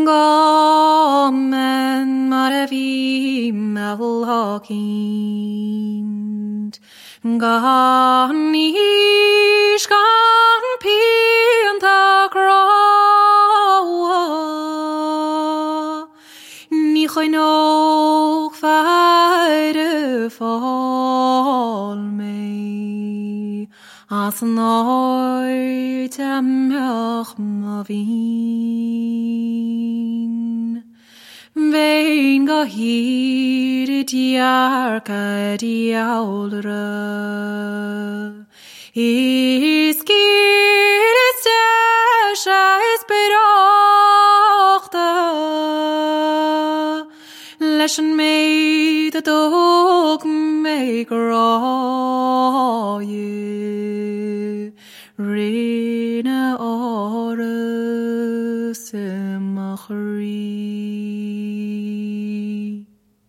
Gomen maravi melhokind. Gan ish gan pianta groa. Ni choinok vaide fall me. As nooit emch mavin. Vein go hir diarca diaulra. Is gir is desha is berochta. Leschen me the dog me groye. Rina ora semachri.